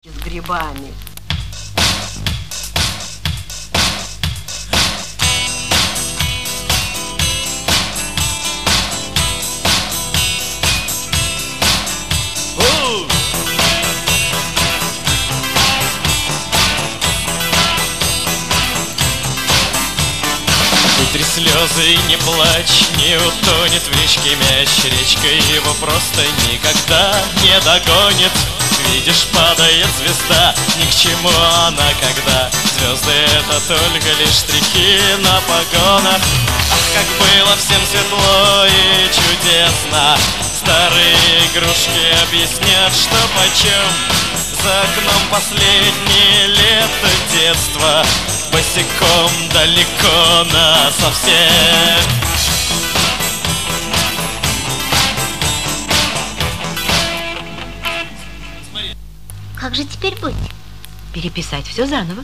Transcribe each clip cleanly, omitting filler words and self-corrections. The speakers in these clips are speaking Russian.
с грибами. Вытри слезы и не плачь, не утонет в речке мяч. Речка его просто никогда не догонит. Видишь, падает звезда, ни к чему она, когда звезды это только лишь штрихи на погонах. Ах, как было всем светло и чудесно. Старые игрушки объяснят, что почем. За окном последнее лето детства, босиком далеко насовсем. Как же теперь быть? Переписать все заново.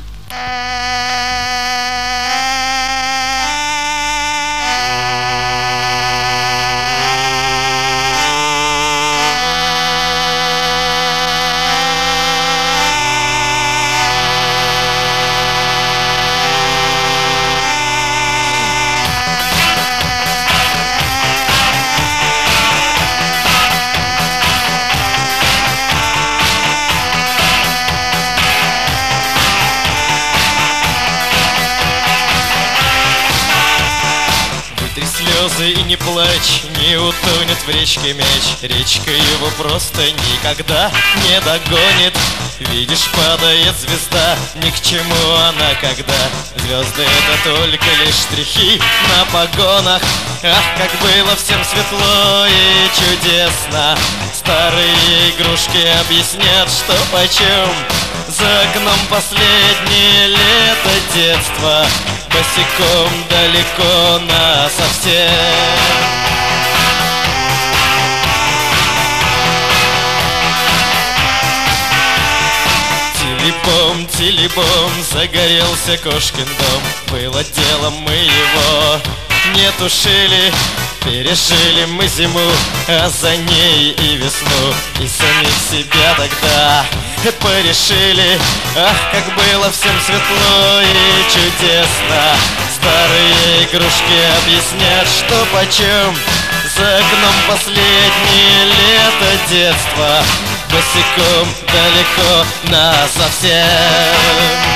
И не плачь, не утонет в речке мяч. Речка его просто никогда не догонит. Видишь, падает звезда, ни к чему она, когда звезды это только лишь штрихи на погонах. Ах, как было всем светло и чудесно. Старые игрушки объяснят, что почем. За окном последнее лето детства, босиком далеко насовсем. Тили-бом, тили-бом, загорелся кошкин дом. Было дело, мы его не тушили. Пережили мы зиму, а за ней и весну. И самих себя тогда порешили. Ах, как было всем светло и чудесно. Старые игрушки объяснят, что почем. За окном последнее лето детства, босиком далеко насовсем.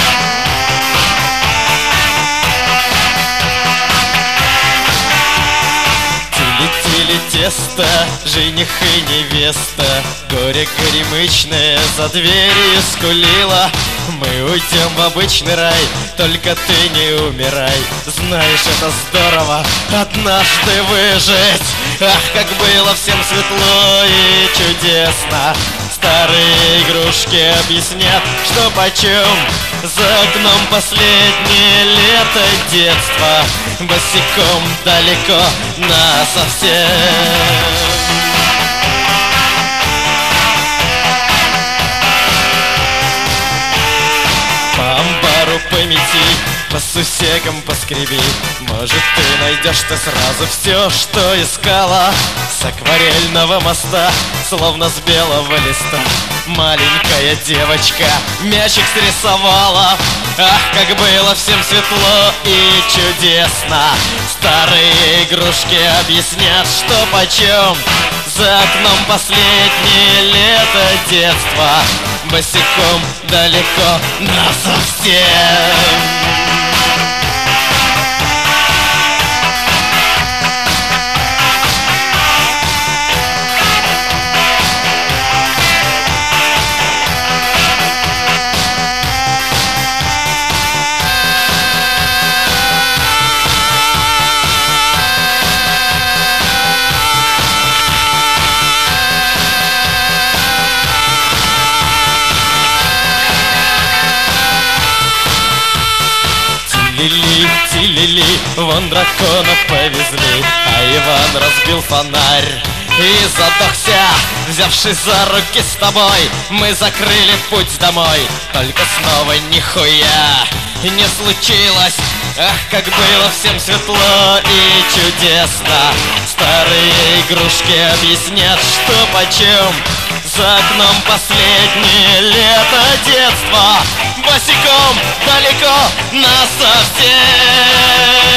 Тесто, жених и невеста, горе горемычное за дверью скулило. Мы уйдем в обычный рай, только ты не умирай. Знаешь, это здорово, однажды выжить. Ах, как было всем светло и чудесно. Старые игрушки объяснят, что почем. За окном последнее лето детства, босиком далеко насовсем. По амбару помети, по сусекам поскреби. Может, ты найдешь ты сразу все, что искала. С акварельного моста, словно с белого листа, маленькая девочка мячик срисовала. Ах, как было всем светло и чудесно. Старые игрушки объяснят, что почем. За окном последнее лето детства, босиком далеко насовсем. Тили-ли, вон дракона повезли, а Иван разбил фонарь и задохся. Взявшись за руки с тобой, мы закрыли путь домой. Только снова нихуя не случилось. Ах, как было всем светло и чудесно. Старые игрушки объяснят, что почем. За окном последнее лето детства, босиком далеко насовсем.